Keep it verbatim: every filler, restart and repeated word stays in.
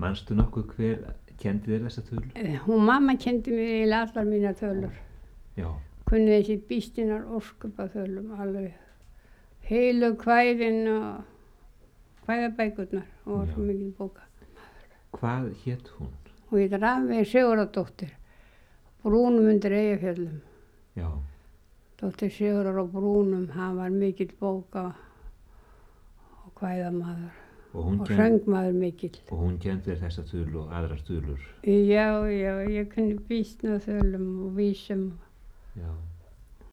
Manstu nokkuð hver kendi þér þessa tölur? Hún mamma kendi mér eiginlega allar mínar tölur. Já. Kunni þessi býstinar óskupa tölum alveg. Heilu kvæðin og kvæðabækurnar og var svo mikil bóka. Hvað hét hún? Hún hét Rafveig Sigurðardóttir, Brúnum undir Eyjafjöllum. Já. Dóttir Sigurðar á Brúnum, hann var mikill bóka og kvæðamaður og, og ken... söngmaður mikill. Og hún kendi þér þessa tölu og aðrar tölur? Já, já, ég kunni býstna tölum og vísum. Já.